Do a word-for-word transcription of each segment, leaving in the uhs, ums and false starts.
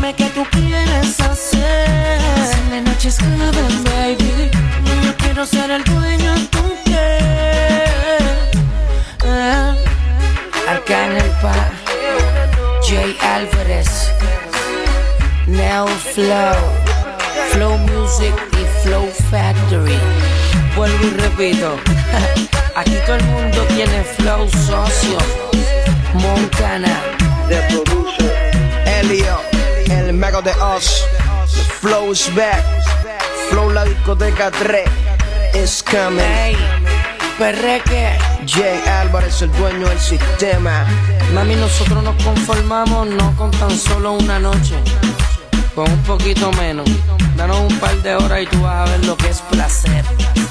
Dime qué tú quieres hacer. Si la noche es joven, baby, yo quiero ser el dueño de tu piel. eh. Arcángel Pa, Jay Álvarez, Neo Flow, Flow Music y Flow Factory. Vuelvo y repito, aquí todo el mundo tiene flow, socio. Montana, The Producer, Elio, el mago de Oz. The Flow is back. Flow la discoteca tres is coming. hey, perreque. Jay Álvarez, el dueño del sistema. Mami, nosotros nos conformamos no con tan solo una noche, con un poquito menos. Danos un par de horas y tú vas a ver lo que es placer.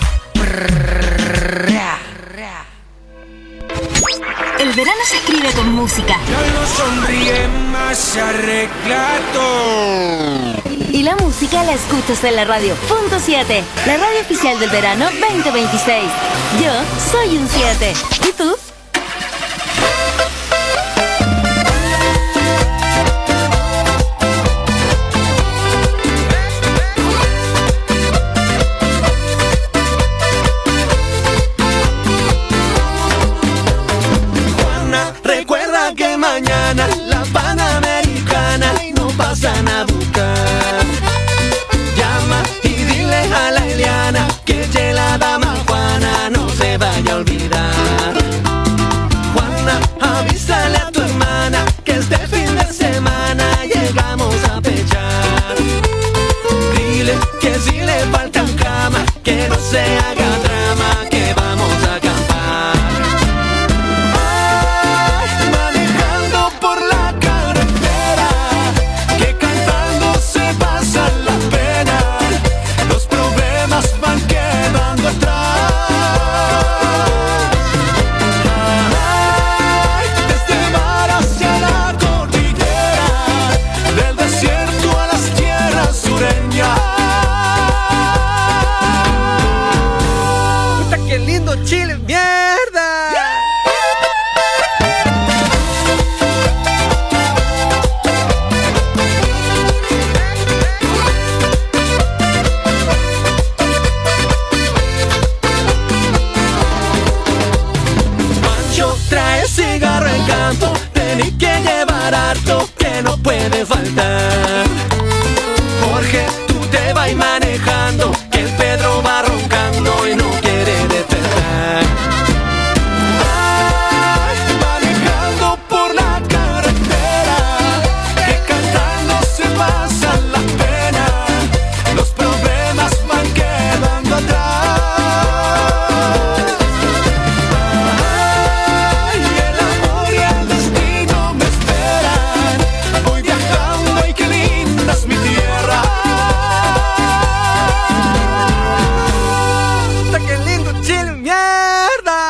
El verano se escribe con música. No sonríe más, se arregla todo. Y la música la escuchas en la radio. Punto siete, la radio oficial del verano veinte veintiséis. Yo soy un siete. ¿Y tú? Recuerda que mañana la Panamericana no pasan a buscar. Llama y dile a la Eliana que ya la dama Juana no se vaya a olvidar. Juana, avísale a tu hermana que este fin de semana llegamos a pechar. Dile que si le faltan cama, que no se haga drama, que vamos a acampar. Chile, mierda. Pancho trae cigarro en canto, tenés que llevar harto que no puede faltar. Jorge, tú te vas manejando, que el Pedro va roncando y no quiere despertar. Ay, manejando por la carretera, que cantando se pasan las penas, los problemas van quedando atrás. Ay, el amor y el destino me esperan, voy viajando y qué linda es mi tierra. ¡Qué lindo Chile, mierda!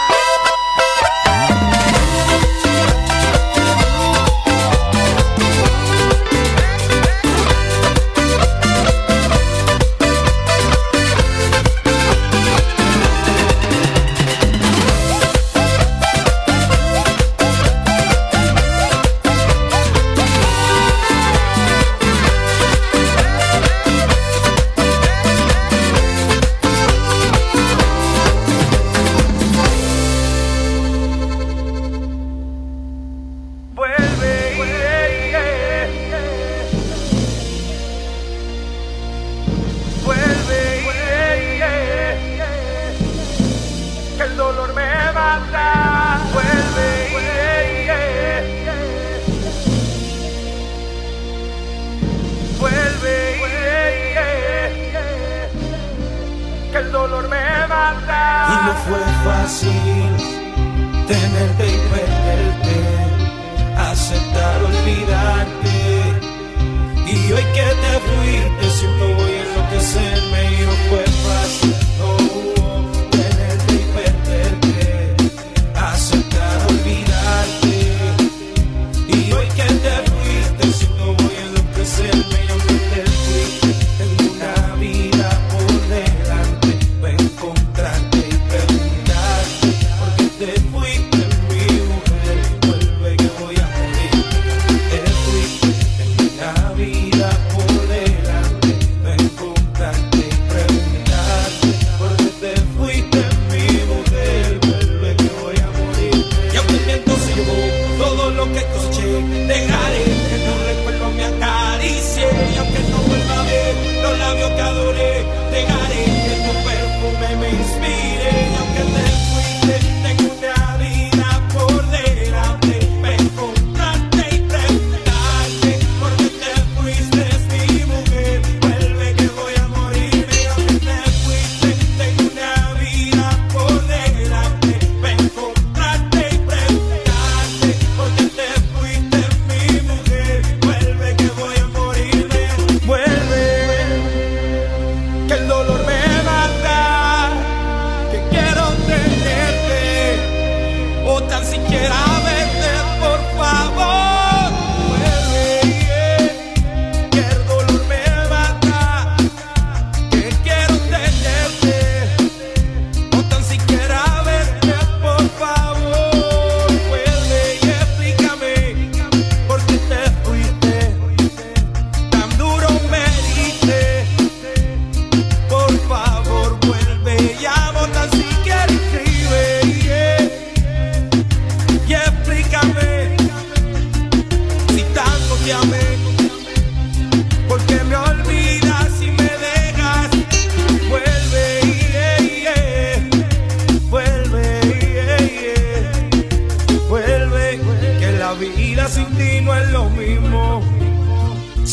Y no fue fácil tenerte y perderte, aceptar olvidarte. Y hoy que te fuiste siento voy a enloquecerme. Y no fue fácil, no, tenerte y perderte, aceptar olvidarte. Y hoy que te fuiste siento voy a enloquecerme. Y aunque te fuiste tengo una vida por delante, voy a encontrarte y preguntarte por qué te fuiste, mi mujer.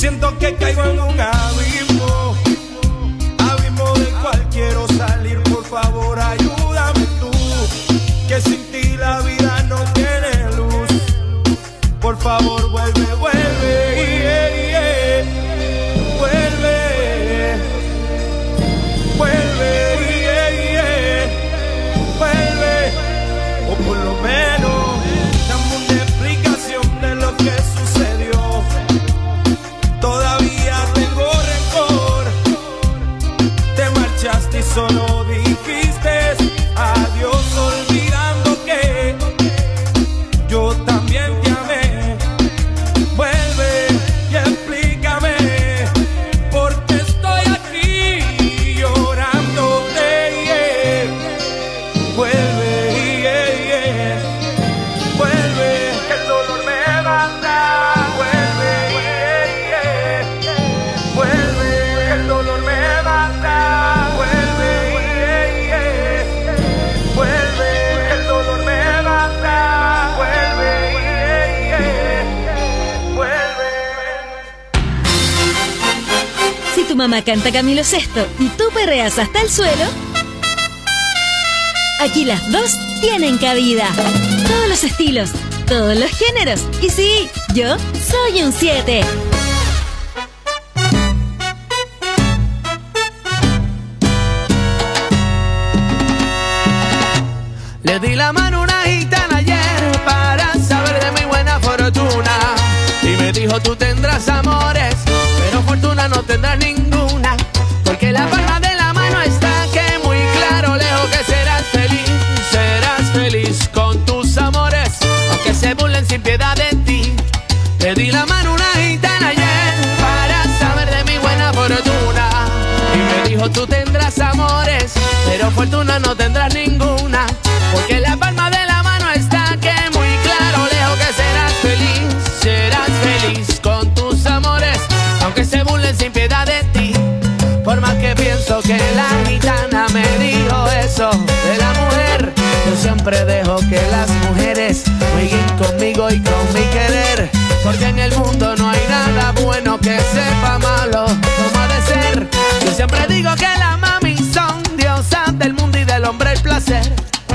Siento que caigo en un abismo, abismo del cual quiero salir. Por favor, ayúdame tú, que sin ti la vida no tiene luz. Por favor, vuelve, vuelve, yeah, yeah. Vuelve, vuelve, yeah, yeah. Vuelve, o por lo menos dame una explicación de lo que sucedió. Todavía tengo rencor, te marchaste y solo dijiste adiós, olvidando que yo también te amé. Vuelve y explícame por qué estoy aquí llorándote, yeah. Vuelve, yeah, yeah. Vuelve, que el dolor me mata. Vuelve, yeah, yeah. Vuelve, que el dolor me mata. Vuelve, yeah, yeah. Vuelve, que el dolor me mata. Vuelve, yeah, yeah. Vuelve. Si tu mamá canta Camilo Sesto y tú perreas hasta el suelo, aquí las dos tienen cabida. Todos los estilos, todos los géneros. Y sí, yo soy un siete. Le di la mano a una gitana ayer para saber de mi buena fortuna. Y me dijo, tú tendrás amores, pero fortuna no tendrás ninguna. Porque la palma de la mano está que muy claro, lejos que serás feliz. Serás feliz con tus amores, aunque se burlen sin piedad de ti. Le di la mano a una gitana ayer para saber de mi buena fortuna. Y me dijo, tú tendrás amores, pero fortuna no tendrás ninguna. Porque la palma de la mano está que muy claro, lejos que serás feliz. Serás feliz con tus amores, aunque se burlen sin piedad de ti. Por más que pienso que la gitana me dijo eso de la mujer, yo siempre dejo que las mujeres jueguen conmigo y con mi querer. Porque en el mundo no hay nada bueno que sepa malo como ha de ser. Yo siempre digo que las mami son diosas del mundo y del hombre el placer.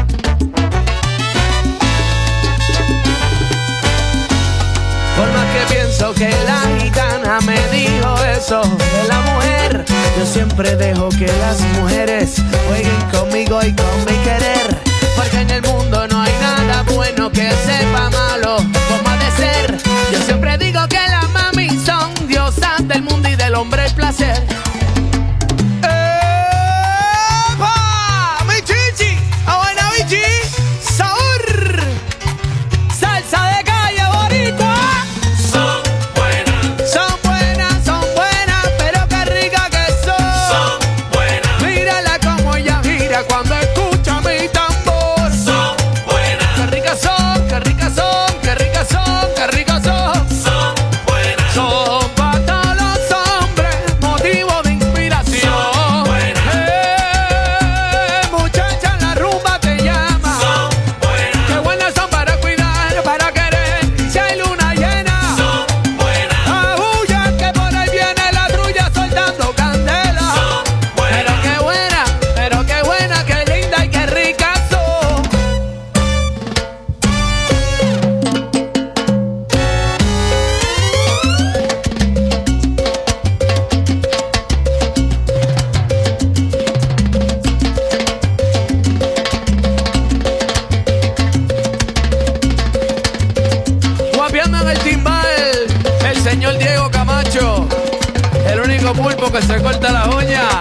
Por más que pienso que la gitana me dijo eso de la mujer, yo siempre dejo que las mujeres jueguen conmigo y con mi querer. Porque en el mundo no hay nada bueno que sepa malo como ha de ser. Yo siempre digo que las mami son diosas del mundo y del hombre el placer. ¡Epa! ¡Mi chichi! ¡A buena bichi! ¡Sabor! ¡Salsa de calle boricua! Cuando escucha mi tambor, son buenas. Qué ricas son, qué ricas son, qué ricas son, qué ricas son. Son buenas. Son para todos los hombres, motivo de inspiración. Son buenas. Eh, muchacha, la rumba te llama. Son buenas. Qué buenas son para cuidar, para querer. Si hay luna llena, son buenas. Abulla que por ahí viene la trulla soltando candela. Son buenas. Pero qué buena, pero qué buena, qué linda y qué rica son. Guapiando en el timbal, el señor Diego Camacho, el único pulpo que se corta las uñas.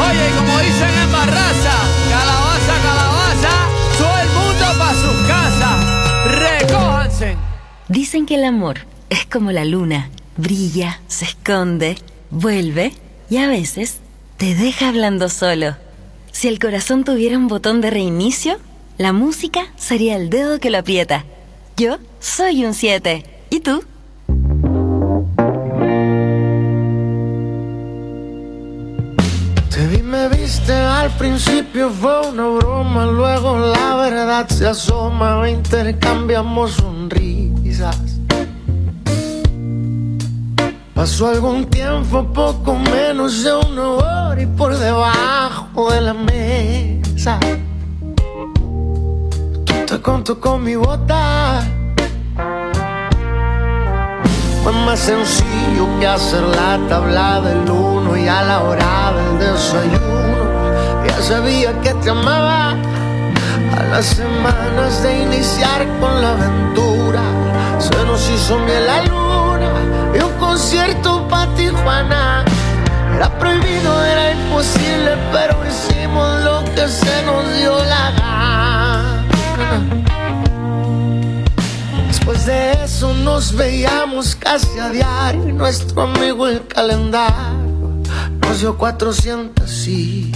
Oye, y como dicen en Barraza, calabaza, calabaza, todo el mundo pa' sus casas. Recójanse. Dicen que el amor es como la luna, brilla, se esconde, vuelve y a veces te deja hablando solo. Si el corazón tuviera un botón de reinicio, la música sería el dedo que lo aprieta. Yo soy un siete. ¿Y tú? Te vi, me viste, al principio fue una broma, luego la verdad se asoma, intercambiamos sonrisas. Pasó algún tiempo, poco menos de una hora, y por debajo de la mesa tú te conto con mi bota. Fue más sencillo que hacer la tabla del uno, y a la hora del desayuno ya sabía que te amaba. A las semanas de iniciar con la aventura se nos hizo miel la luna y un concierto pa' Tijuana. Era prohibido, era imposible, pero hicimos lo que se nos dio la gana. Después de eso nos veíamos casi a diario, y nuestro amigo el calendario nos dio cuatrocientas citas.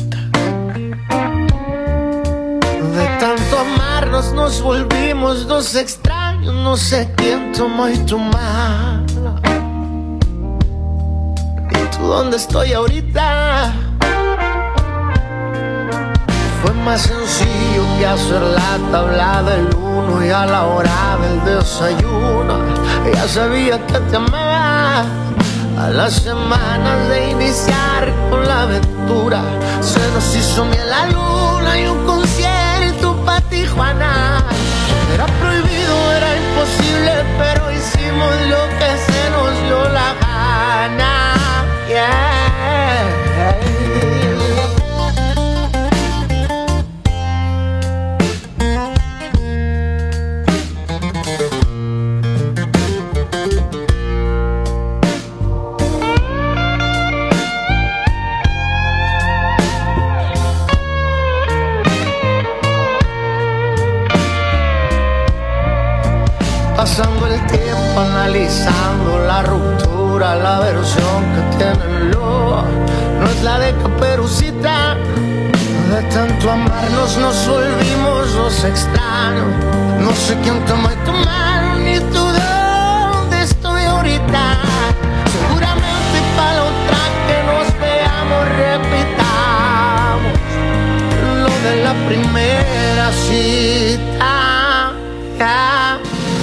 De tanto amarnos nos volvimos dos extraños, no sé quién tomó y tu mala. ¿Y tú dónde estoy ahorita? Fue más sencillo que hacer la tabla del uno, y a la hora del desayuno ya sabía que te amaba. A las semanas de iniciar con la aventura se nos hizo miel la luna y un concierto pa' Tijuana. Era prohibido, era imposible, pero hicimos lo que se nos dio la gana. Yeah. Pasando el tiempo analizando la ruptura, la versión que tienen los no es la de Caperucita. De tanto amarnos nos volvimos los extraños. No sé quién tomó tu mano ni tú dónde estoy ahorita. Seguramente para la otra que nos veamos repitamos lo de la primera cita. Yeah.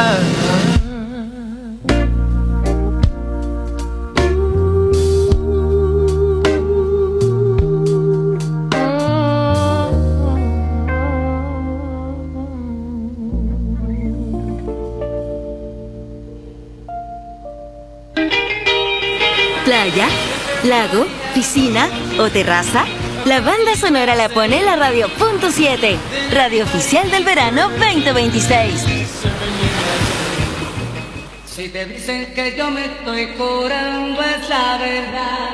Playa, lago, piscina o terraza. La banda sonora la pone la Radio Punto siete, radio oficial del verano veinte veintiséis. Si te dicen que yo me estoy curando es la verdad.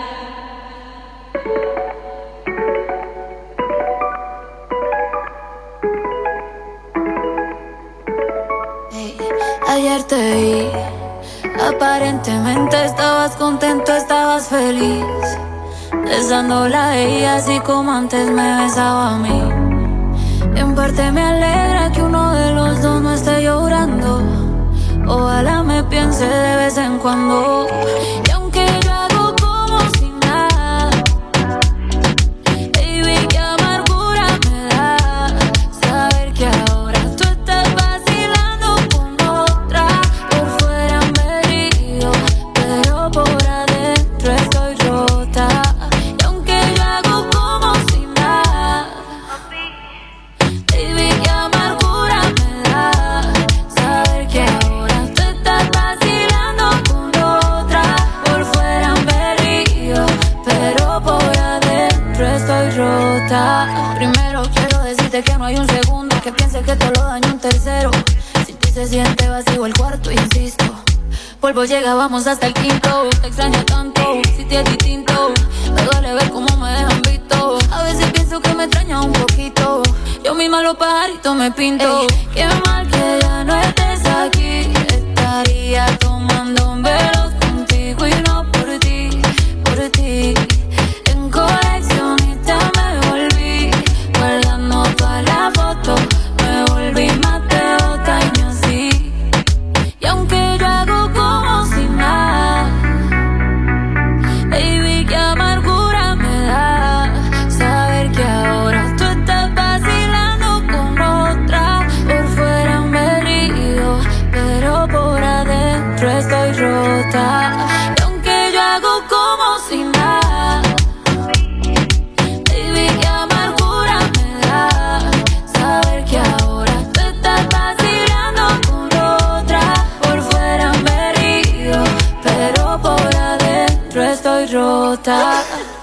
Hey, ayer te vi, aparentemente estabas contento, estabas feliz, besándola a ella así como antes me besaba a mí. En parte me alegra que uno de los dos no esté llorando. Ojalá me piense de vez en cuando. Y aunque yo hago como si nada, baby, qué amargura me da saber que ahora tú estás vacilando con otra. Por fuera me río, pero por adentro estoy rota. Y aunque yo hago como si nada, baby, qué amargura me da saber que ahora primero quiero decirte que no hay un segundo que piense que te lo daño un tercero. Si ti se siente vacío el cuarto, insisto, polvo llega, vamos hasta el quinto. Te extraño tanto, si te es distinto, me duele ver cómo me dejan visto. misma los pajaritos me pinto. Ey, qué mal que ya no estés aquí. Estaría tomando velos contigo y no por ti, por ti. En coleccionista me volví, guardando todas las fotos. Me volví más de otaño así. Y aunque yo hago como si nada, baby, qué amargura me da saber que ahora tú estás vacilando con otra. Por fuera me río, pero por adentro estoy rota. Y aunque yo hago como si nada, baby, qué amargura me da saber que ahora tú estás vacilando con otra. Por fuera me río, pero por adentro estoy rota.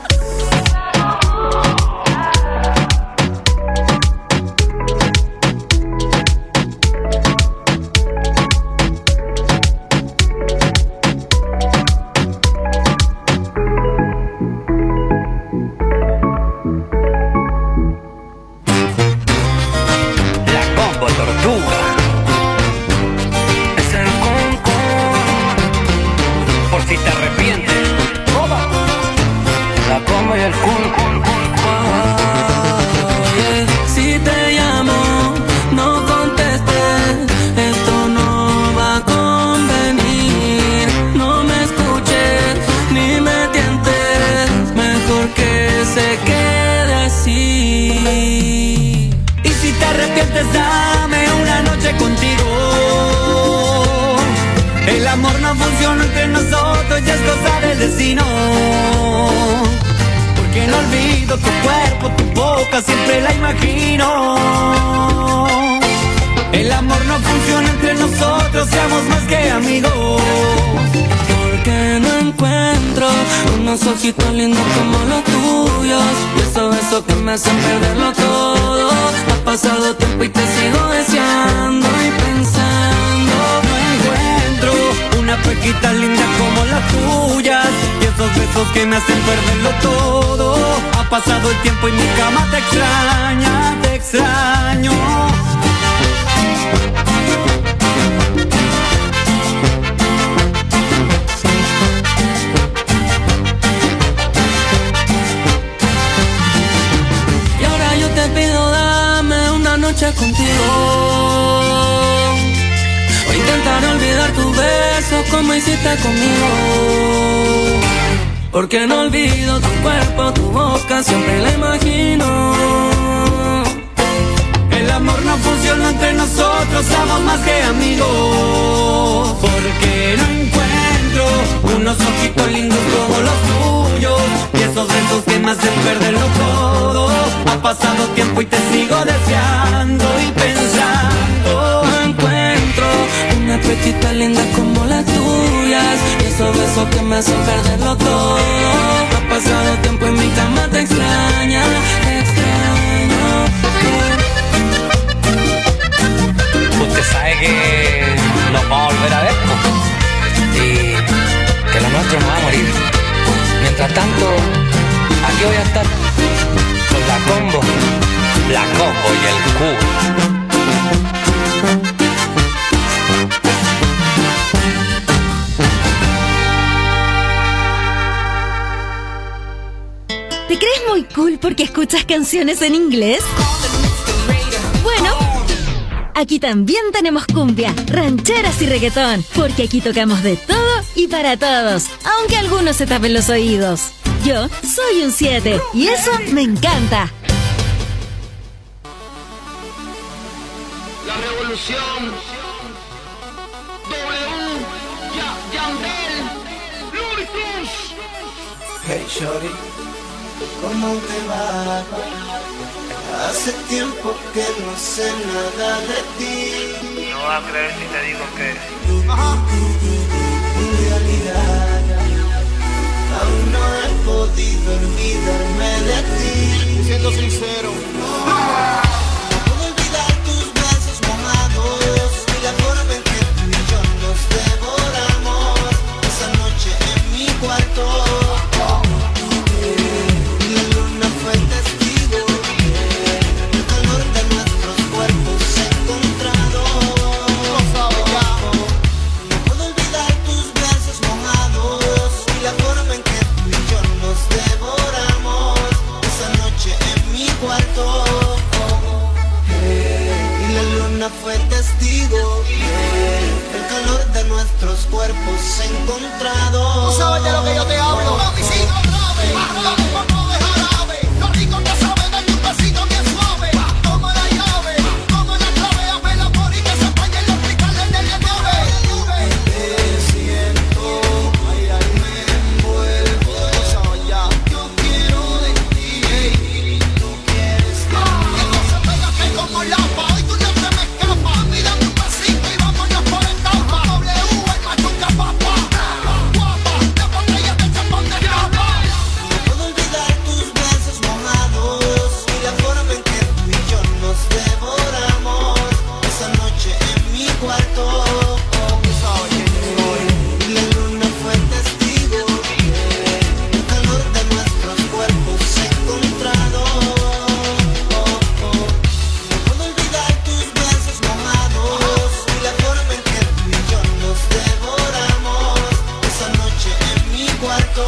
La combo tortuga. Es el concón. Por si te arrepientes. La combo y el kun, kun, kun, kun. Si te llamo, no contestes. Esto no va a convenir. No me escuches ni me tientes. Mejor que se quede así. Y si te arrepientes, dame una noche contigo. El amor no funciona entre nosotros, ya es cosa del destino. Porque no olvido tu cuerpo, tu boca, siempre la imagino. El amor no funciona entre nosotros, seamos más que amigos. Porque no encuentro unos ojitos lindos como los tuyos, y esos besos que me hacen perderlo todo. Ha pasado tiempo y te sigo deseando y pensando. No encuentro una pequita linda como las tuyas, y esos besos que me hacen perderlo todo. Ha pasado el tiempo y mi cama te extraña, te extraño. Y ahora yo te pido, dame una noche contigo. O intentar olvidar tus besos como hiciste conmigo. Porque no olvido tu cuerpo, tu boca, siempre la imagino. El amor no funciona entre nosotros, somos más que amigos. Porque no encuentro unos ojitos lindos como los tuyos, y esos besos que me hacen perderlo todo. Ha pasado tiempo y te sigo deseando y pensando. No encuentro una petita linda como las tuyas, y esos besos que me hacen perderlo todo. Ha pasado tiempo y mi cama te extraña, te extraño. Usted sabe que nos vamos a volver a ver, ¿no? Y que lo nuestro no va a morir. Mientras tanto, aquí voy a estar con la combo, la combo y el Q. ¿Te crees muy cool porque escuchas canciones en inglés? Bueno, aquí también tenemos cumbia, rancheras y reggaetón, porque aquí tocamos de todo y para todos, aunque algunos se tapen los oídos. Yo soy un siete y eso me encanta. La revolución. W. Ya, Yandel. Luis. Hey shorty, ¿cómo te va? Hace tiempo que no sé nada de ti. No vas a creer si te digo que En realidad, aún no he podido olvidarme de ti. Siendo sincero. Puedo olvidar tus besos mojados y la forma en que tú y yo nos devoramos esa noche en mi cuarto. La luna fue testigo del calor de nuestro luna fue testigo, yeah. El calor de nuestros cuerpos encontrados. Tú sabes de lo que yo te hablo. Mami, sigue grave, vamos pa' no dejar ave. Lo rico que sabe, dale un besito bien suave. Toma la llave, toma la clave, hazme el amor y que se apañen los cristales de la nave. Te siento, ay, ay, me envuelvo. Ya. Yo quiero de ti, hey. Tú quieres de mí. Entonces pégate como lapa, hoy tú no te me escapas. Mírame un pasito y vámonos por etapa. W, el machuca papa. Guapa, la botella de champán de capa. No puedo olvidar tus besos mojados y la forma en que tú y yo nos devoramos esa noche en mi cuarto. Y la luna fue testigo, yeah. El calor de nuestros cuerpos encontrados. No puedo olvidar tus besos mojados y la forma en que tú y yo nos devoramos esa noche en mi cuarto.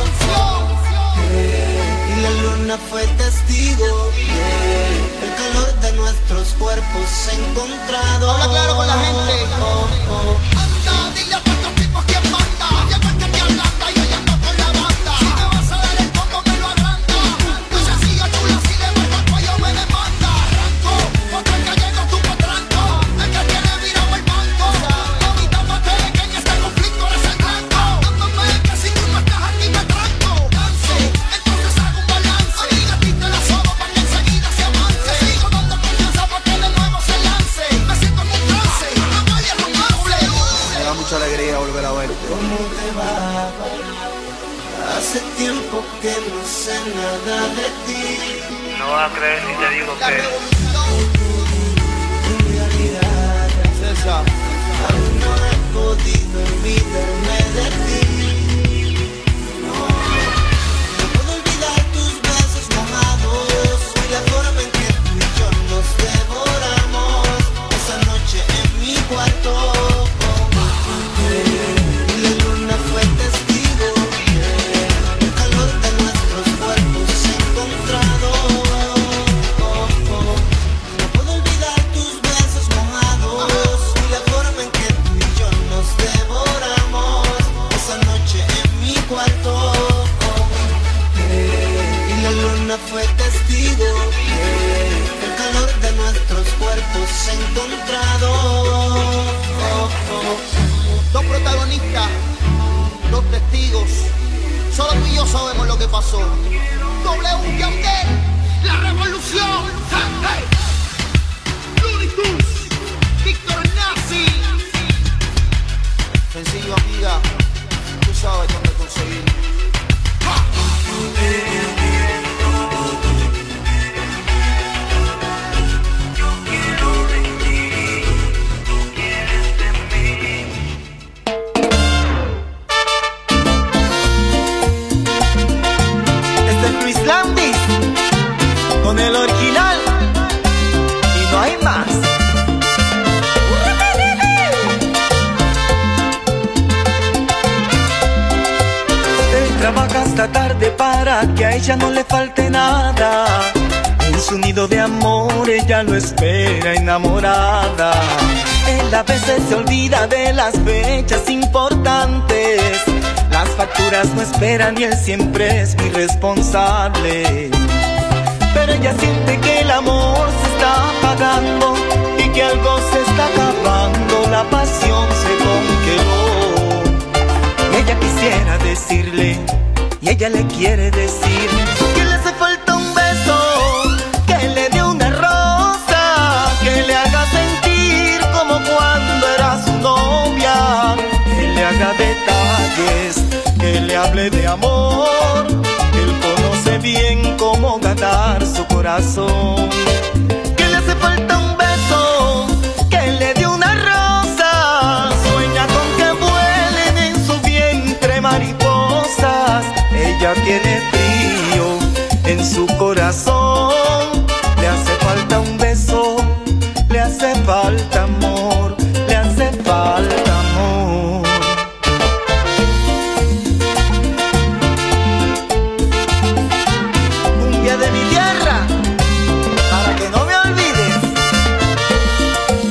Y la luna fue testigo, yeah. El calor de nuestros cuerpos encontrados. Habla claro con la gente. Oh, oh. Anda, dile a todos estos tipos quién manda. Llegó el que te ablanda y yo ando con la banda. Si me vas a dar el coco me lo agranda. No se siga chula, si le bajo el cuello me demanda. Arranco, otro el gallego tu potranco. El que tiene virado el banco. Mamita mate que en este conflicto eres el blanco. Dándome que si tú no estás aquí me tranco. Dance, entonces hago un balance. Amiga, a ti te la sobo para que enseguida se avance. Sigo dando confianza para que de nuevo se lance. Me siento en un trance, no voy a romance. Me da mucha alegría volver a verte. ¿Cómo te va? Hace tiempo que no sé nada de ti. No vas a creer si te digo La que revolución. En realidad, César. aún no he podido olvidarme de ti. No, no puedo olvidar tus besos mojados y la forma en que tú y yo nos devoramos esa noche en mi cuarto. Y la luna fue testigo, yeah. El calor de nuestros cuerpos encontrados. No puedo olvidar tus besos mojados y la forma en que tú y yo nos devoramos esa noche en mi cuarto. Y la luna fue testigo, yeah. El calor de nuestros cuerpos encontrados. Dos protagonistas, dos testigos. Solo tú y yo sabemos lo que pasó. W Yandel, la revolución. Hey, hey. Looney Tunes, Víctor Nazi. Sencillo, amiga. Tú sabes dónde conseguirlo. Este es Luis Landis con el original y no hay más. Él trabaja hasta tarde para que a ella no le falte nada. En su nido de amor ella lo espera enamorada. Él a veces se olvida de las fechas importantes. Las facturas no esperan y él siempre es muy responsable. Pero ella siente que el amor se está apagando y que algo se está acabando. La pasión se congeló. Ella quisiera decirle y ella le quiere decir que le hace falta un beso, que le dé una rosa, que le haga sentir como cuando era su novia, que le haga detalles, que le hable de amor, que él conoce bien cómo ganar su corazón. Que le hace falta un beso, que le dé una rosa, sueña con que vuelen en su vientre mariposas. Ella tiene frío en su corazón, le hace falta un beso, le hace falta amor, le hace falta amor. Un día de mi tierra, para que no me olvides.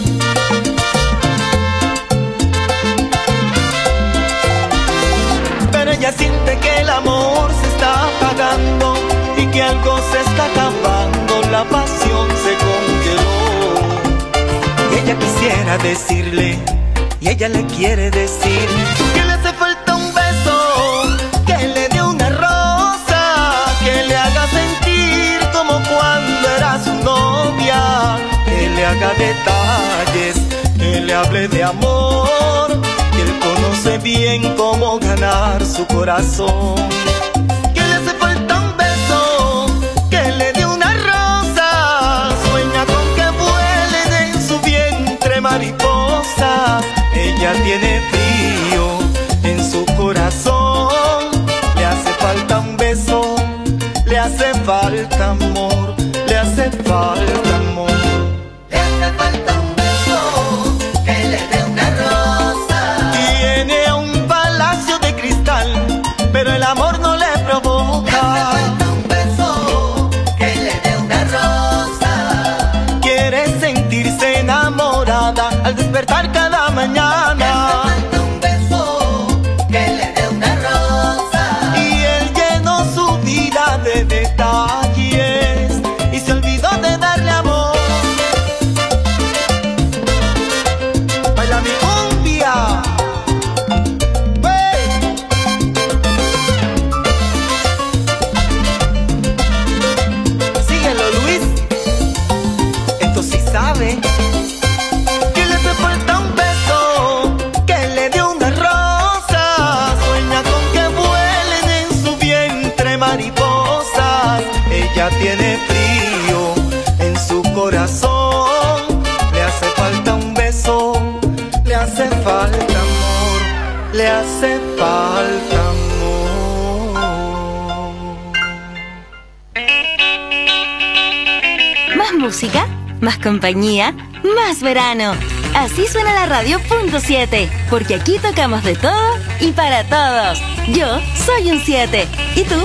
que algo se está acabando, la pasión se congeló. Y ella quisiera decirle, y ella le quiere decir que le hace falta un beso, que le dé una rosa, que le haga sentir como cuando era su novia, que le haga detalles, que le hable de amor, que él conoce bien cómo ganar su corazón. Que le hace falta un beso, que le dé una rosa, sueña con que vuelen en su vientre mariposas. Ella tiene frío en su corazón, le hace falta un beso, le hace falta amor, le hace falta amor. Le hace falta un beso, que le dé una rosa. Tiene un palacio de cristal, pero el amor no le provoca. Le hace falta un beso, que le dé una rosa. Quiere sentirse enamorada al despertar cada mañana. Le hace falta un beso, que le dé una rosa. Y él llenó su vida de detalles y se olvidó de darle amor. Baila mi cumbia. ¡Wey! Síguelo, Luis. Esto sí sabe. Que le hace falta un beso, que le dé una rosa, sueña con que vuelen en su vientre mariposas. Ella tiene frío en su corazón, le hace falta un beso, le hace falta amor, le hace falta amor. Más música, más compañía, más verano. Así suena la radio punto siete, porque aquí tocamos de todo y para todos. Yo soy un siete. ¿Y tú?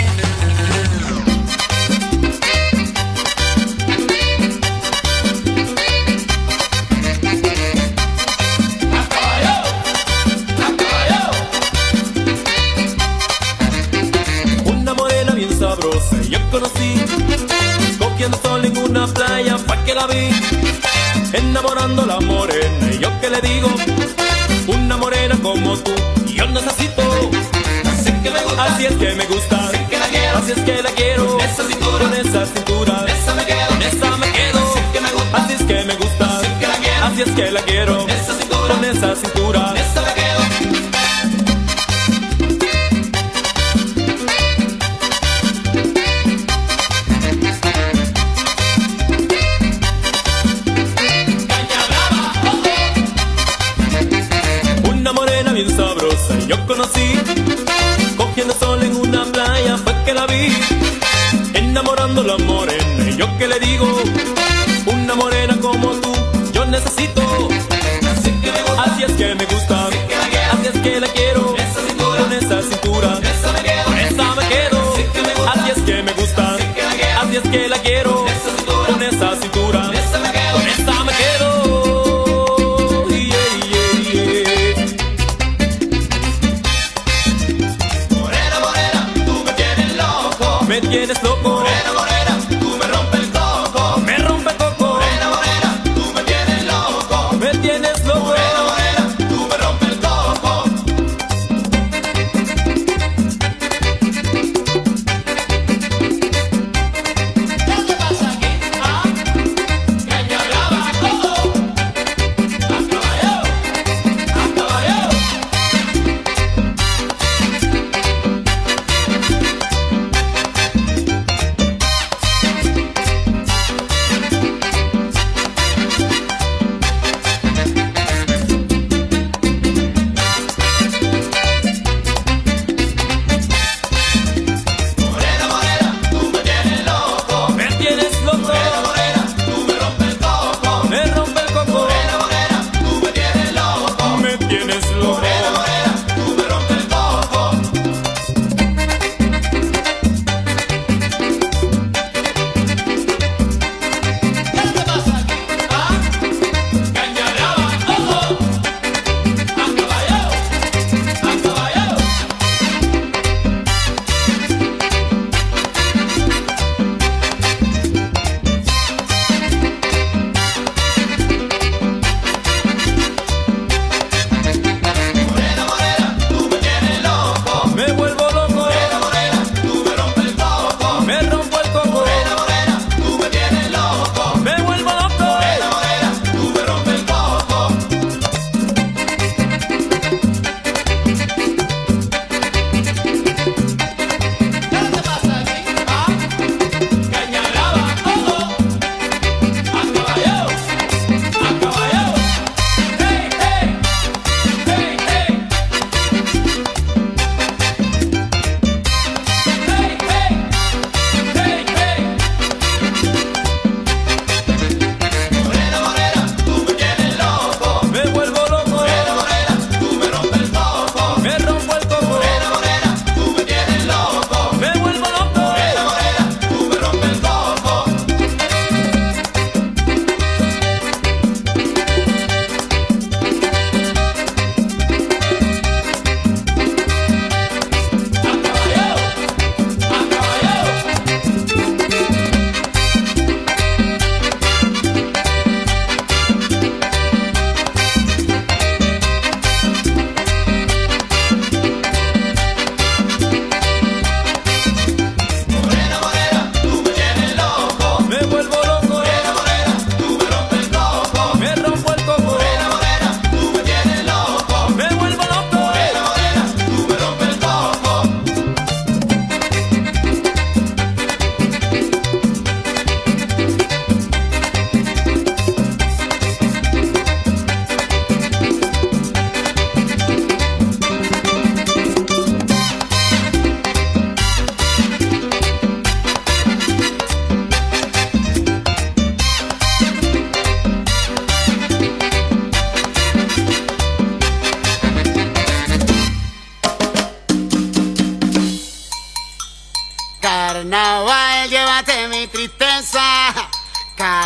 Una morena bien sabrosa yo conocí, cogiendo sol en una playa fue que la vi, enamorando a la morena y yo que le digo, una morena como tú yo necesito, así que me gusta, así es que me gusta, así que la quiero, así es que la quiero, con esa cintura, con esa cintura, con esa me quedo, con esa me quedo, así es que me gusta, así es que me gusta, así que la quiero, así es que la quiero, con esa cintura, con esa cintura, con esa me quedo. Bien sabrosa yo conocí, cogiendo sol en una playa fue que la vi, enamorando a la morena y yo que le digo, una morena como tú yo necesito, así, que me gusta, así es que me gusta, así, que la quiero, así es que la quiero, esa cintura, con esa cintura, con esa me quedo, con esa me quedo, así, que me gusta, así es que me gusta, así, que la quiero, así es que la quiero, esa cintura, con esa cintura, con esa me quedo, con esa me quedo. Me tienes loco, morena, morena, tú me rompes el coco, me rompe el coco, morena, morena, tú me tienes loco, me tienes loco, morena, morena, tú me rompes el coco. ¿Qué te pasa?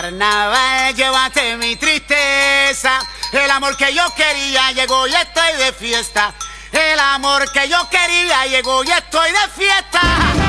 carnaval, llévate mi tristeza. El amor que yo quería llegó y estoy de fiesta. El amor que yo quería llegó y estoy de fiesta.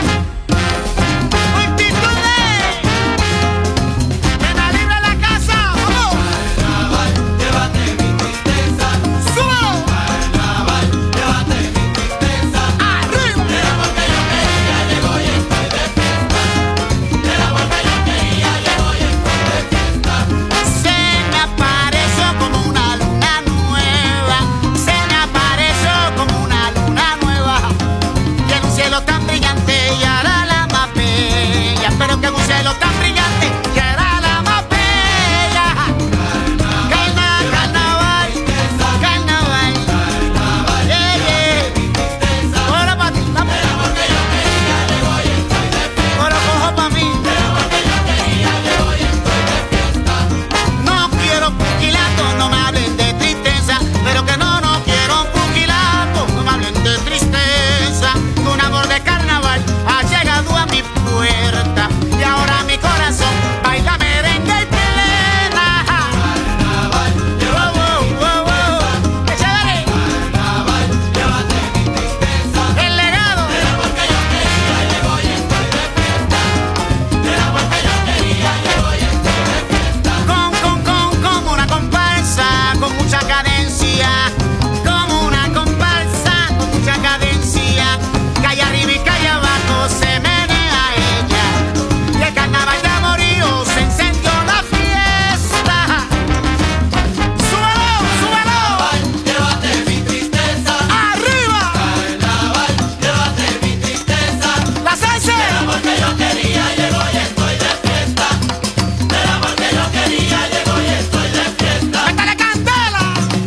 Tan brillante y era la más bella, pero que un cielo tan brillante y era la más bella. Carna, carnaval, carnaval, carnaval, yeah, yeah. Ahora pa' ti, vamos. Era porque yo quería, llegó y estoy de fiesta. Ahora cojo pa' mí. Era porque yo quería, llegó y estoy de fiesta. No quiero pugilato, no me hablen de tristeza, pero que no, no quiero pugilato, no me hablen de tristeza. Un amor de carnaval ha llegado a mi puerta y ahora mi corazón baila merengue y plena. Carnaval, llévate oh, oh, oh, oh. ¡Qué chévere! Carnaval, llévate mi tristeza. El legado. Era porque yo quería, llegó y estoy de fiesta. Era porque yo quería, llegó y estoy de fiesta. Con, con, con, como una comparsa, con mucha cadencia. Como una comparsa, con mucha cadencia. Calle arriba y calle abajo se menea ella. Y el carnaval de amorío se encendió la fiesta. ¡Súbelo, súbelo! Carnaval, llévate mi tristeza. ¡Arriba! Carnaval, llévate mi tristeza. ¡La salsa! Era porque yo quería, llegó y estoy de fiesta. Era porque yo quería, llegó y estoy de fiesta. ¡Métale candela!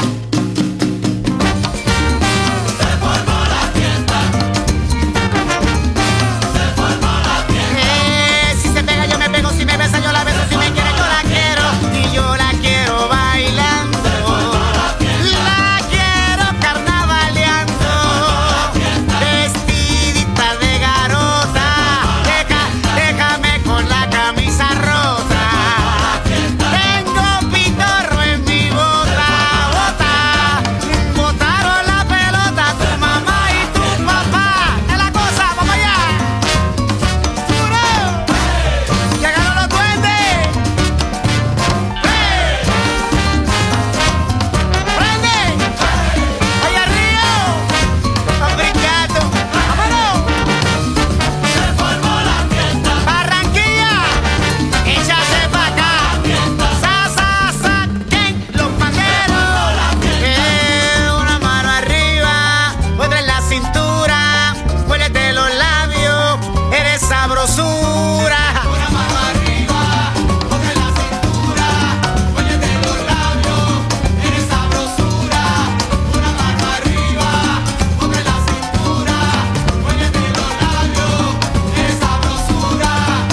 Se formó la fiesta. Eh, si se pega yo me pego, si me besa yo la beso, si me quiere yo la quiero y yo la quiero bailando. La quiero carnavaleando, vestidita de garota. Deja, déjame con la camisa rota. Tengo pitorro en mi bota, bota. Botaron la pelota tu mamá y tu papá. Es la cosa, vamos allá. Llegaron los duendes. ¡Hey! ¡Prende! ¡Allá arriba! ¡Están brincando! ¡Vámonos! Se formó la fiesta. ¡Barranquilla! ¡Échase pa' acá! ¡Sa, sa, saquen los panderos! Eh, una mano arriba, otra en la cintura. Huélete los labios, eres sabrosura. Una mano arriba, otra en la cintura. Huélete los labios, eres sabrosura. Una mano arriba, otra en la cintura. Huélete los labios, eres sabrosura.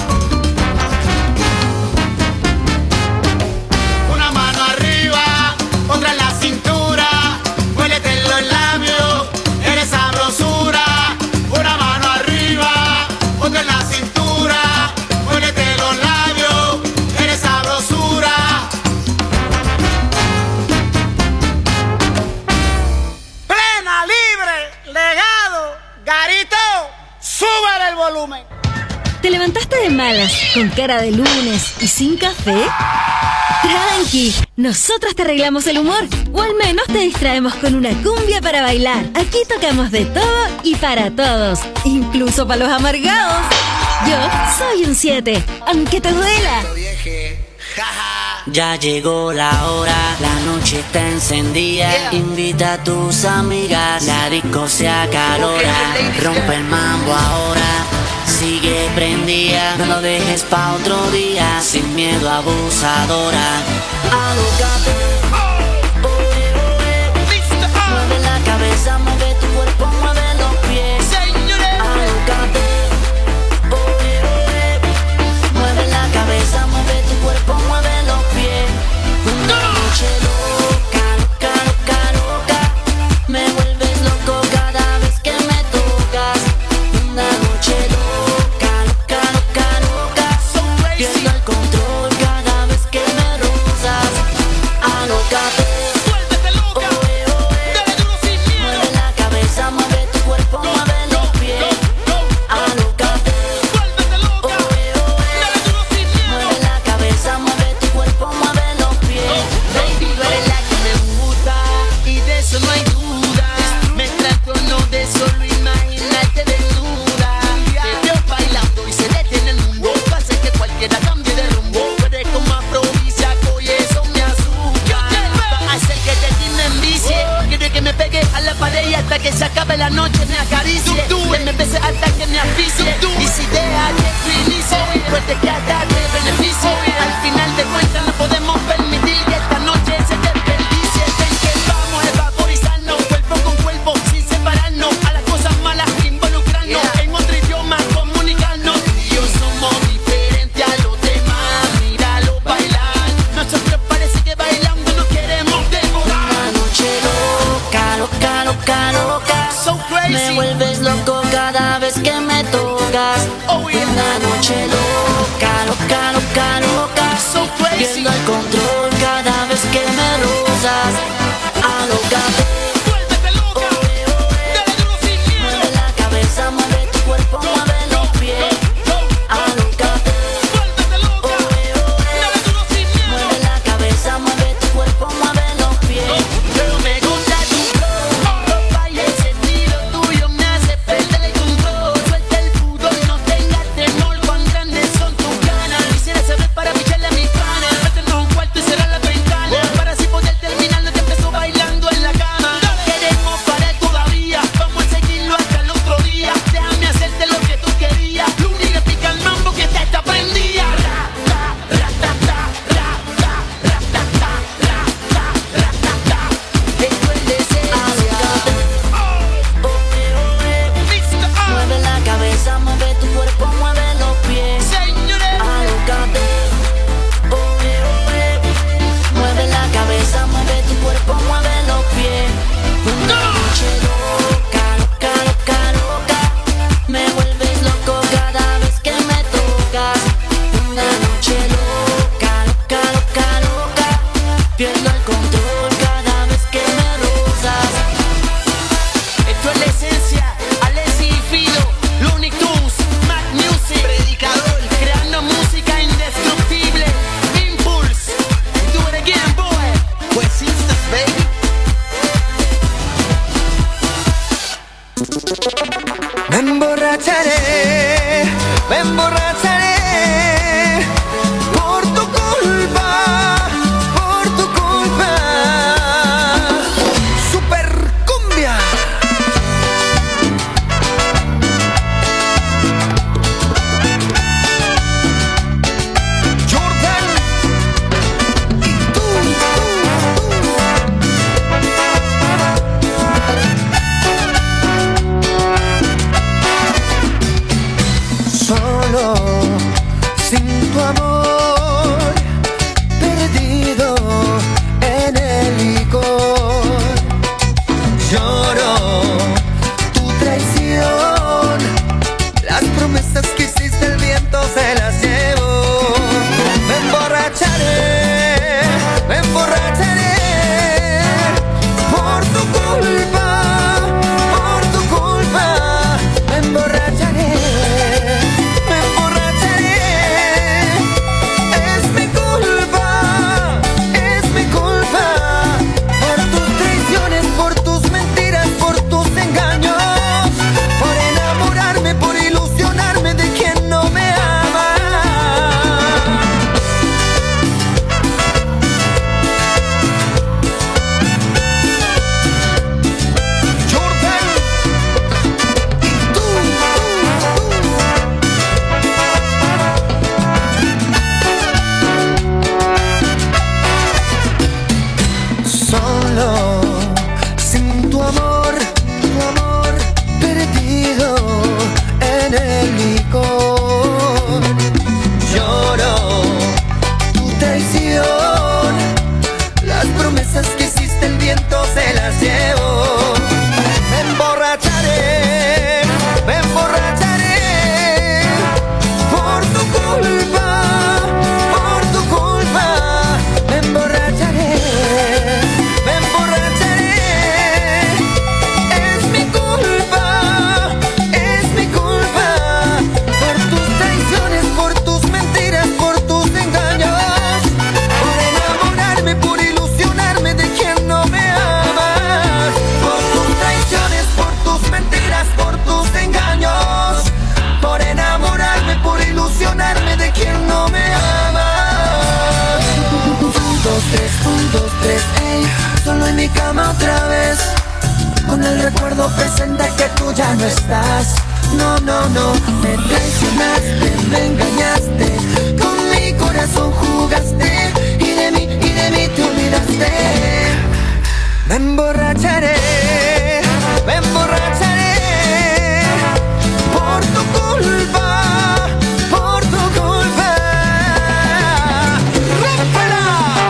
Una mano arriba, otra en la cintura. Huélete los labios, eres sabrosura. Una mano arriba, otra en la cintura. Huélete los labios, eres sabrosura. Plena, libre, legado, garito, súbele el volumen. ¿Te levantaste de malas, con cara de lunes y sin café? Tranqui, nosotros te arreglamos el humor, o al menos te distraemos con una cumbia para bailar. Aquí tocamos de todo y para todos, incluso para los amargados. Yo soy un siete, aunque te duela. Ya llegó la hora, la noche está encendida. Yeah. Invita a tus amigas, la disco se acalora. Rompe el mambo ahora, sigue prendida. No lo dejes pa' otro día, sin miedo abusadora. Alócate, oye, oye. Mueve la cabeza, mueve tu cuerpo, mueve los pies. Alócate, oye, oye. Mueve la cabeza, mueve tu cuerpo, mueve los pies. Una noche loca, loca, loca, loca. Me vuelves loco cada vez que me tocas. Una noche loca, loca, loca, loca. Pierdo el control cada vez aficie. Y si deja que utilice, puede que hasta te beneficie. Al final de cuentas no podemos permitir que esta noche se desperdicie. Ven que vamos a evaporizarnos, cuerpo con cuerpo, sin separarnos. A las cosas malas involucrarnos, en otro idioma comunicarnos. Y yo somos diferentes a los demás, míralo bailar. Nosotros parece que bailando nos queremos devorar. Una noche loca, loca, loca, loca. So crazy. Me vuelves loco cada vez que me tocas. Oh, yeah. Una noche loca, loca, loca, loca. So crazy. Pierdo el control cada vez que me rozas. Alócate. Vuélvete loca. Oe, oe. Dale duro sin miedo. Mueve la cabeza, mueve tu cuerpo, mueve los pies. Alócate. Vuélvete loca. Oe, oe. Dale duro sin miedo. Mueve la cabeza, mueve tu cuerpo, mueve los pies. Pero me gusta tu flow, los bailes, ese estilo tuyo me hace perder el control. Suelta el pudor, no tengas temor, cuán grandes son tus ganas. Quisiera saber para picharle a mis panas, meternos un cuarto y cerrar las ventanas, para así poder terminar lo que empezó bailando en la cama. Queremos parar todavía, vamos a seguirlo hasta el otro día. Déjame hacerte lo que tú querías, Luni le pica el mambo que esta está prendida. Esto es de esencia. Mueve la cabeza, mueve tu cuerpo, mueve los pies. Señores, Alócate. Oe, oe. Mueve la cabeza, mueve tu cuerpo, mueve los pies. Una noche loca, loca, loca, loca. Me vuelves loco cada vez que me tocas. Una noche loca, loca, loca, loca. Pierdo el control cada vez que me rozas. esto es la esencia. Alessi y Fido, Looney Tunes, Mac Music, Predicador, creando música indestructible. Impulse, do it again, boy. Pues instas, baby. Me emborracharé, me emborracharé por tu culpa, por tu culpa. Super cumbia. Jordan y tú, solo sin tu amor, perdido en el licor. Lloro tu traición, las promesas que hiciste el viento se las llevo. Me emborracharé, me emborracharé por tu culpa, por tu culpa. Me emborracharé, me emborracharé. Es mi culpa, es mi culpa. Por tus traiciones, por tus mentiras, por tus engaños. Por enamorarme, por ilusionarme de quien no me ama. Jordan y tú, solo sin tu amor, tu amor, perdido en el licor. Lloro tu traición, las promesas que hiciste el viento se las llevo. Me emborracharé, me emborracharé por tu culpa, por tu culpa. Me emborracharé, me emborracharé. Es mi culpa, es mi culpa. Por tus traiciones, por tus mentiras, por tus engaños. Por enamorarme, por ilusionarme de quien no me ama. Por tus traiciones, por tus mentiras, por tus engaños. Por enamorarme, por ilusionarme de quien no me ama. Un, dos, tres, un, dos, tres, ey. Solo en mi cama otra vez, con el recuerdo presente que tú ya no estás. no, no, no. Me traicionaste, me engañaste, con mi corazón jugaste y de mí, y de mí te olvidaste. Me emborracharé, me emborracharé por tu culpa, por tu culpa. ¡Rómpela!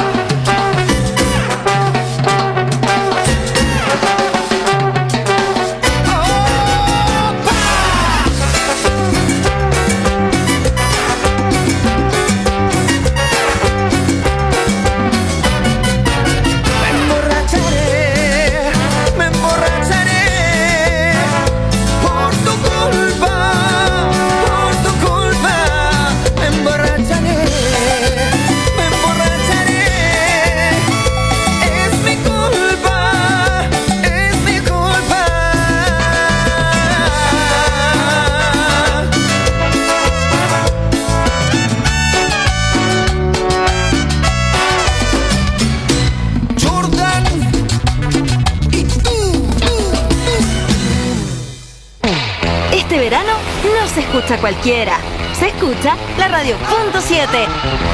Se escucha cualquiera. Se escucha la radio punto siete.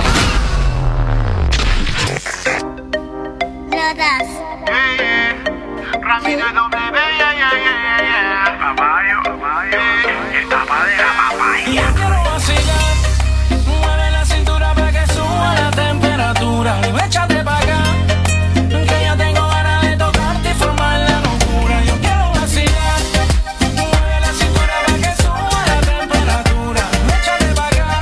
Brodas. Ramiro W, yeah, yeah, yeah, yeah. Papayo, papayo. El tapa de la papaya. Y yo quiero vacilar. Mueve la cintura para que suba la temperatura. Échate pa' acá, que yo tengo ganas de tocarte y formar la locura. Yo quiero vacilar. Mueve la cintura para que suba la temperatura. Échate pa' acá,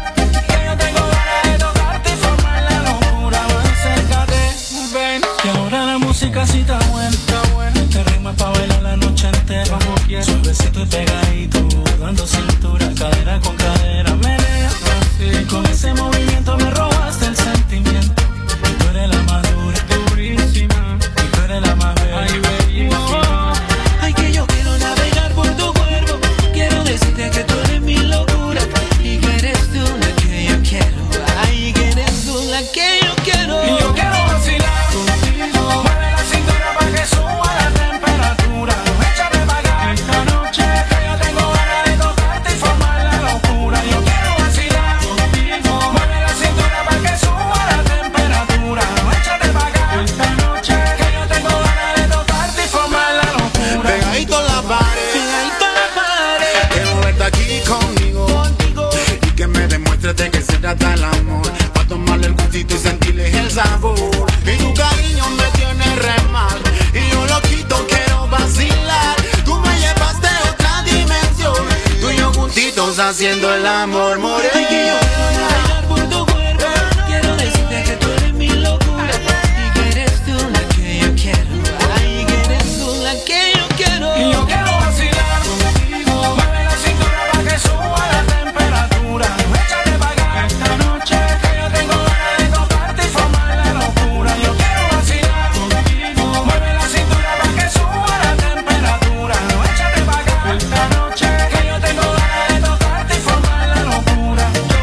que yo tengo ganas de tocarte y formar la locura. Acércate, ven, que ahora la música sí está buena. Este ritmo es pa' bailar la noche entera. Como quieras, suavecito y pegadito, dando cintura, cadera con cadera, menea. Y con ese movimiento me robaste el sentimiento. Tú eres la más dura, durísima, y tú eres la más bella. Ay, bellísima. Ay, que yo quiero navegar por tu cuerpo. Quiero decirte que tú eres mi locura y que eres tú la que yo quiero. Ay, que eres tú la que yo quiero. Y yo quiero vacilar contigo. Mueve la cintura para que suba la temperatura. Échate pa' acá esta noche, que yo tengo ganas de tocarte y formar la locura. Yo quiero vacilar contigo. Mueve la cintura para que suba la temperatura. Échate pa' acá esta noche, que yo tengo ganas de tocarte y formar la locura. Pegadito a la pared, pegadito a la pared. Quiero verte aquí conmigo, contigo, y que me demuestres de que se trata el amor. Pa' tomarle el gustito y sentirle el sabor. Y tu cariño me tiene re mal, y yo loquito quiero vacilar. Tú me llevaste a otra dimensión, tú y yo juntitos haciendo el amor, more. Ay, que yo quiero bailar por tu cuerpo. Quiero decirte que tú eres mi locura y que eres tú la que yo quiero. Ay, que eres tú la que yo quiero. Y yo quiero vacilar contigo. Mueve la cintura para que suba la temperatura. Échate pa' acá esta noche, que yo tengo ganas de tocarte y formar la locura. Yo quiero vacilar contigo. Mueve la cintura para que suba la temperatura. Échate pa' acá esta noche, que yo tengo ganas de tocarte y formar la locura.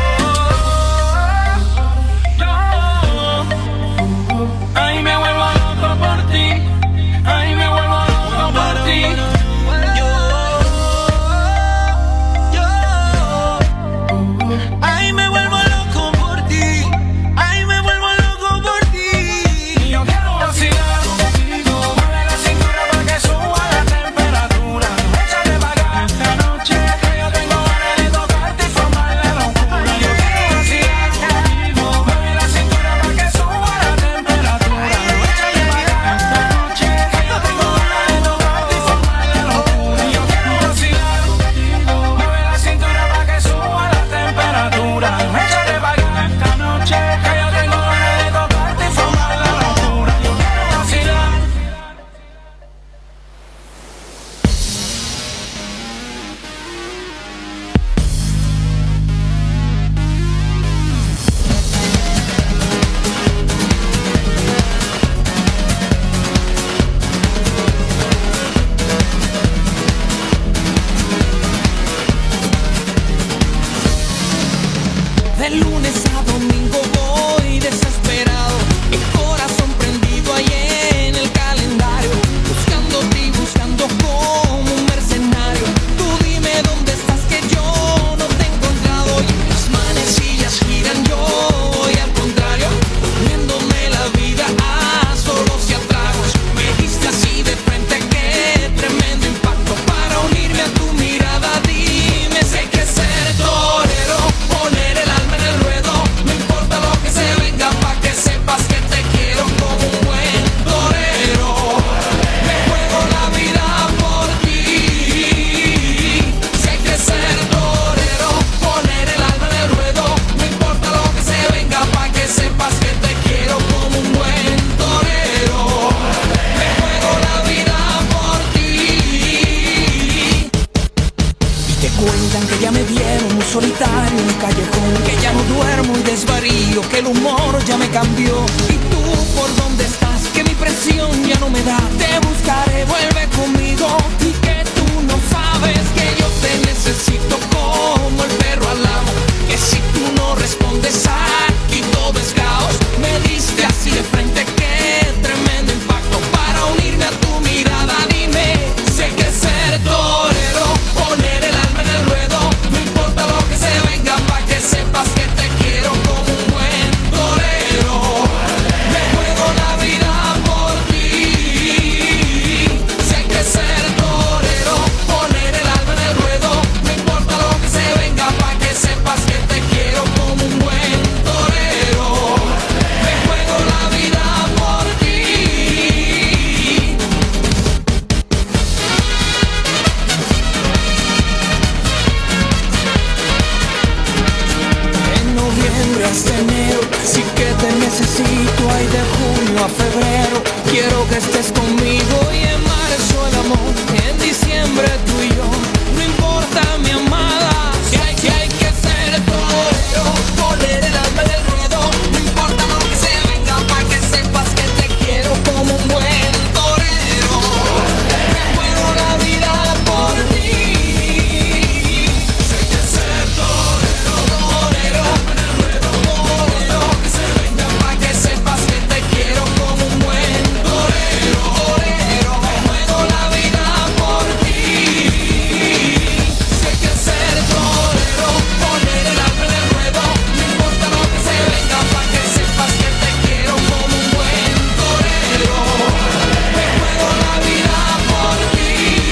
Yo, yo, ay, me vuelvo loco por ti. Ay, me vuelvo loco por ti. Yo, yo, ay, me vuelvo loco por ti. Ay, me vuelvo loco por ti. Y yo quiero vacilar contigo. Mueve la cintura para que suba la temperatura. Échate pa' acá esta noche, que yo tengo ganas de tocarte y formar la locura. Yo quiero vacilar contigo. Mueve la cintura para que suba la temperatura. Échate pa' acá esta noche, que yo tengo ganas de tocarte y formar la locura. Yo quiero vacilar contigo. Mueve la cintura para que suba la temperatura. Échate pa' acá esta noche, que yo tengo ganas de tocarte y formar la locura. Yo quiero vacilar. De lunes a domingo voy desesperado, el corazón prendido ahí en el calendario, buscándote y buscando como un mercenario. Tú dime dónde que el humor ya me cambió. ¿Y tú por dónde estás? Que mi presión ya no me da. Te buscaré, vuelve conmigo. Y que tú no sabes que yo te necesito como el perro al amo. Que si tú no respondes aquí todo es caos. Me diste así de frente, qué tremendo impacto. Para unirme a tu mirada, dime, sé que ser torero, poner el alma en el ruedo. No importa lo que se venga, pa' que sepas que te quiero como un buen torero. Me juego la vida por ti. Sé que ser torero, poner el alma en el ruedo. No importa lo que se venga, pa' que sepas que te quiero como un buen torero. Me juego la vida por ti. En noviembre hasta enero, sí que te necesito. Ay, de junio a febrero, quiero que estés conmigo. Y en marzo el amor, en diciembre tú y yo. No importa mi amada, que hay que, hay que ser torero, poner el alma en el ruedo. No importa lo que se venga, pa' que sepas que te quiero como un buen torero. Me juego la vida por ti. Sé que ser torero, torero, torero, que se venga, pa' que sepas que te quiero como un buen torero, torero. Me juego la vida por ti. Sé que ser torero, poner el alma en el ruedo. No importa lo que se venga, pa' que sepas que te quiero como un buen torero. Me juego la vida por ti.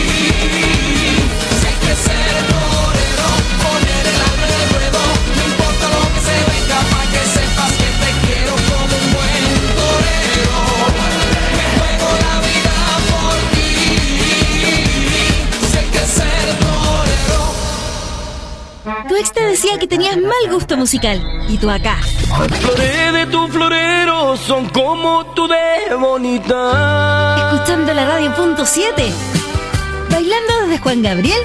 Sé que ser torero, poner el alma en el ruedo. No importa lo que se venga, pa' que sepas que te quiero como un buen torero. Me juego la vida por ti. Sé que ser torero. Tu ex te decía que tenías mal gusto musical. Y tú acá, Flores de tu florero son como tú de bonita. escuchando la radio punto siete. Bailando desde Juan Gabriel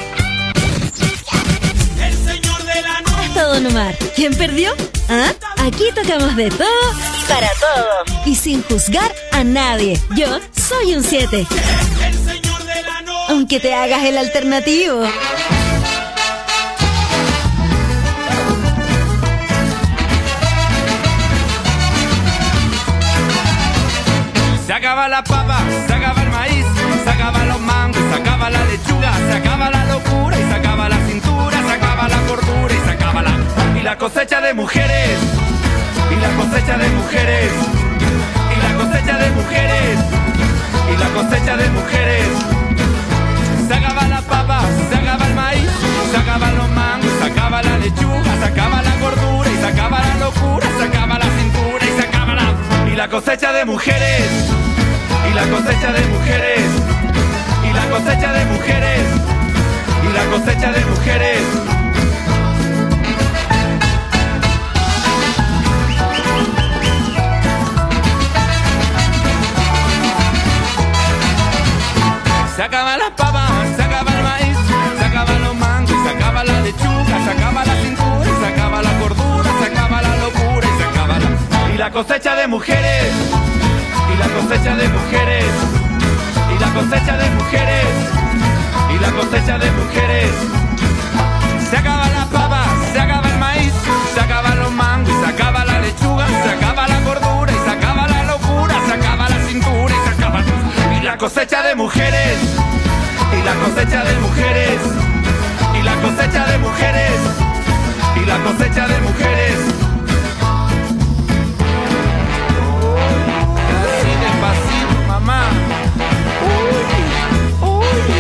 El señor de la noche. hasta Don Omar. ¿Quién perdió? ¿Ah? Aquí tocamos de todo y para todos. Y sin juzgar a nadie. Yo soy un siete. El señor de la noche. Aunque te hagas el alternativo. Se acaba la papa, se acaba el maíz, se acaban los mangos, se acaba la lechuga, se acaba la locura y se acaba la cintura, se acaba la cordura y se acaba la... Y la cosecha de mujeres, y la cosecha de mujeres, y la cosecha de mujeres, y la cosecha de mujeres. Se acaba la papa, se acaba el maíz, se acaban los mangos, se acaba la lechuga, se acaba la cordura y se acaba la locura, se acaba la cintura y se acaba la... Y la cosecha de mujeres, y la cosecha de mujeres, y la cosecha de mujeres, y la cosecha de mujeres. Se acaba las papas, se acaba el maíz, se acaban los mangos, se acaba la lechuga, se acaba la cintura, y se acaba la cordura, se acaba la locura y se acaba la... Y la cosecha de mujeres, y la cosecha de mujeres, y la cosecha de mujeres, y la cosecha de mujeres. Se acaba la papa, se acaba el maíz, se acaban los mangos, se acaba la lechuga, se acaba la cordura y se acaba la locura, se acaba la cintura y se acaba... Y la cosecha de mujeres, y la cosecha de mujeres, y la cosecha de mujeres, y la cosecha de mujeres. Así despacito, mamá. Uy, uy.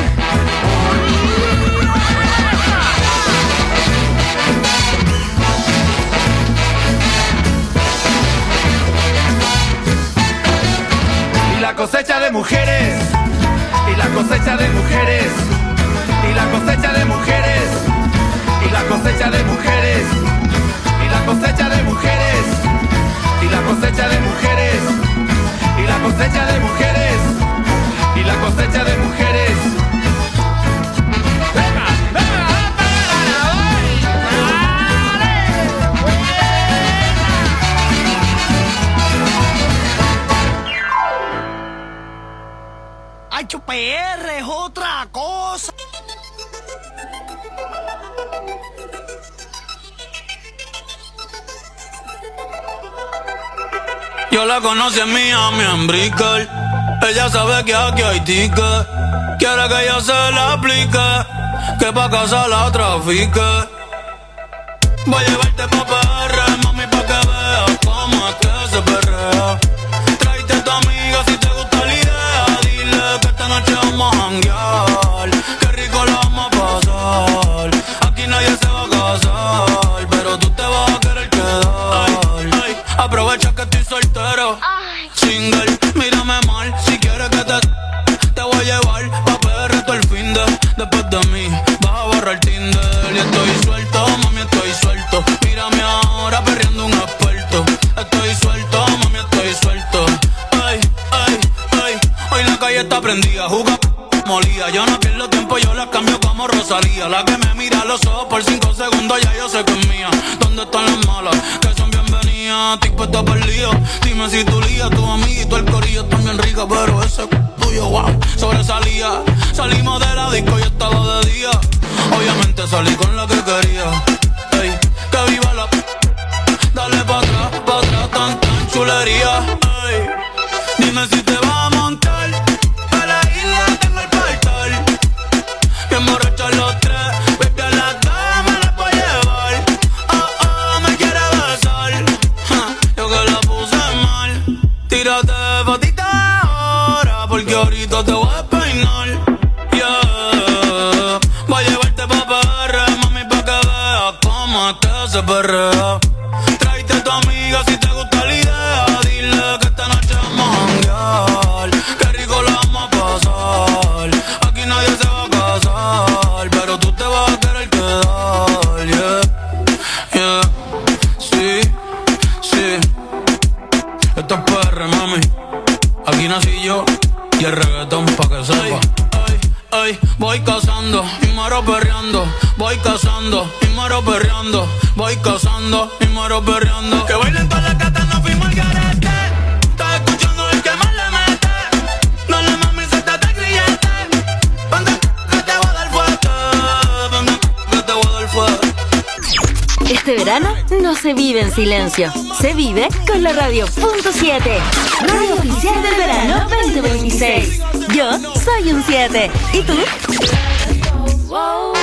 Y la cosecha de mujeres, y la cosecha de mujeres, y la cosecha de mujeres, y la cosecha de mujeres, y la cosecha de mujeres, y la cosecha de mujeres, y la cosecha de mujeres, y la cosecha de mujeres. ¡Venga, venga! P R es otra cosa. Yo la conocí en Miami, en Brickell. Ella sabe que aquí hay ticket. Quiere que yo se la aplique, que pa' casa la trafique. Voy a llevarte pa' P R, mami, pa' que veas cómo es que se perrea. Tráete a tu amiga si te gusta la idea. Dile que esta noche vamos a janguear, qué rico la vamos a pasar. Aquí nadie se va a casar, pero tú te vas a querer quedar. Ay, ay, aprovecha que estoy soltero, single, mírame mal. Si quieres que te, te voy a llevar pa' P R todo el fin de. Después de mí vas a borrar Tinder. Y estoy suelto, mami, estoy suelto. Mírame ahora perreando un experto. Estoy suelto, mami, estoy suelto. Ay, ay, ay, hoy la calle está prendida, juga molida. Yo no pierdo tiempo, yo la cambio como Rosalía. La que me mira a los ojos por cinco segundos, ya yo sé que es mía. ¿Dónde están las malas? Que son bienvenidas, estoy puesta para el lío. Dime si tu lía, tu amiguito, el corillo están bien rica, pero ese tuyo, wow, sobresalía. Salimos de la disco y estaba de día. Obviamente salí con la que quería. Ey, que viva la... Dale pa' atrás, pa' atrás, tan, tan chulería. Ey, dime si te vas a montar. A la isla tengo el portal. Bien borrachos los tres. Baby, a las dos me las voy a llevar. Oh, oh, me quiere besar. Ja, yo que la puse mal. Tírate fotita ahora, porque ahorita te voy a peinar. Yeah, voy a llevarte pa' P R, mami, pa' que veas cómo es que se perrea. Tráete a tu amiga si te gusta la idea. Dile que esta noche vamos a janguear, qué rico la vamos a pasar. Aquí nadie se va a casar, pero tú te vas a querer quedar. Yeah, yeah, sí, sí. Esto es P R, mami. Aquí nací yo y el reggaetón pa' que sepa. Ay, voy cazando y muero perreando. Voy cazando y muero perreando. Voy cazando y muero perreando. Que bailen todas las gatas, no fuimos al garete. Estás escuchando el que más le mete. No le mami, suéltate el grillete. Vente que te voy a dar fuerte. Vente que te voy a dar fuerte. Este verano no se vive en silencio, se vive con la radio punto siete, radio oficial del verano veinte veintiséis. Yo soy un siete. ¿Y tú? Wow.